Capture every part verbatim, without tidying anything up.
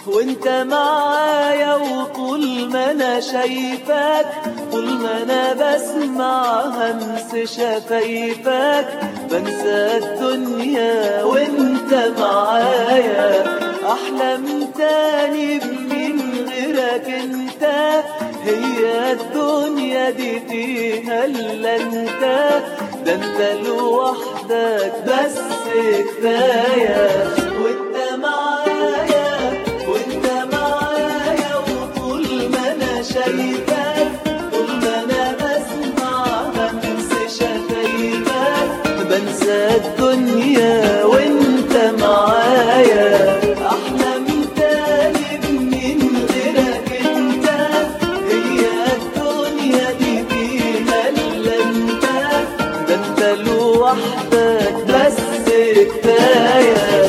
وانت معايا وطول ما انا شايفاك، طول ما انا بسمع همس شفايفك بنسى الدنيا وانت معايا. احلم تاني من غيرك انت، هي الدنيا دي فيها الا انت، ده انت لوحدك بس كفايه. وانت معايا وانت معايا وطول ما انا شايفاك، طول ما انا بسمع همس شفايفك بنسى الدنيا وانت معايا. احلم تاني من غيرك انت، هي الدنيا دي فيها الا انت، ده انت لوحدك بس كفايه.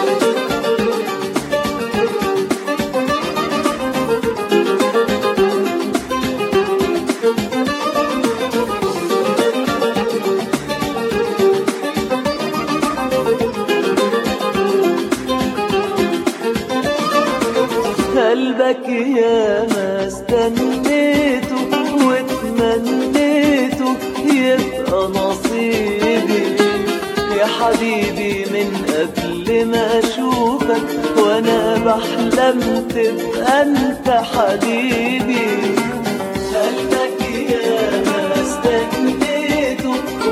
قلبك يا ما استنيته واتمنيته يبقى نصيبي يا حبيبي، من قبل ما اشوفك وانا بحلم تبقى انت حبيبي. قلبك يا ما استنيته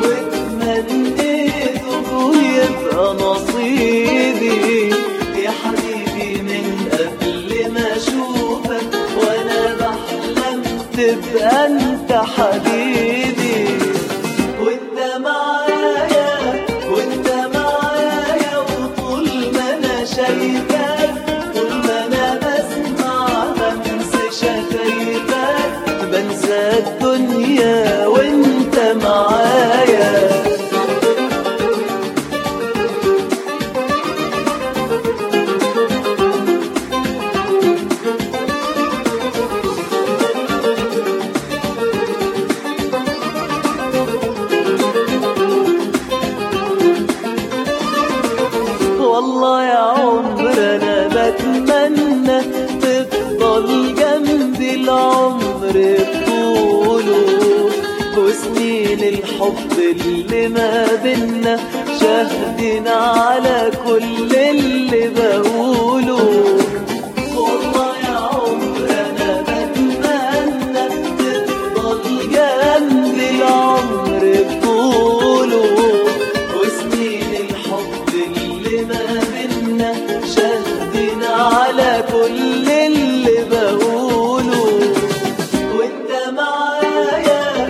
واتمنيته يبقى نصيبي يا حبيبي، من قبل ما اشوفك وانا بحلم تبقى انت حبيبي. وانت معايا وانت معايا وطول ما انا شايفك، طول ما انا بسمع همس شفايفك بنسى الدنيا وانت معايا. والله يا عمر انا بتمنى تفضل جنبي العمر بطوله، وسنين الحب اللي ما بينا شاهدين على كل اللي بقوله. والله يا عمر انا بتمنى تفضل جنبي العمر بطوله، وسنين الحب اللي ما بينا شاهدين على كل اللي بقوله. وانت معايا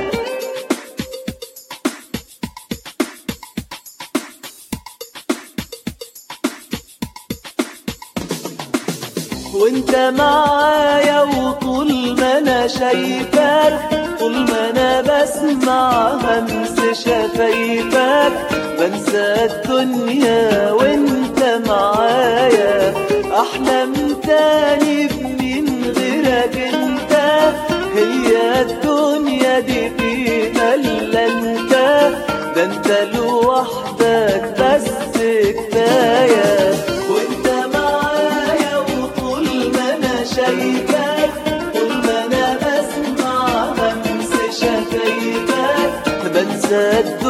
وانت معايا وطول ما انا شايفاك، طول ما انا بسمع همس شفايفك بنسى الدنيا وانت معايا. احلم تاني من غيرك انت، هي الدنيا دي فيها الا انت، ده انت لوحدك بس كفايه. وانت معايا وطول ما انا شايفك، طول ما انا بسمع همس شفايفك بنسى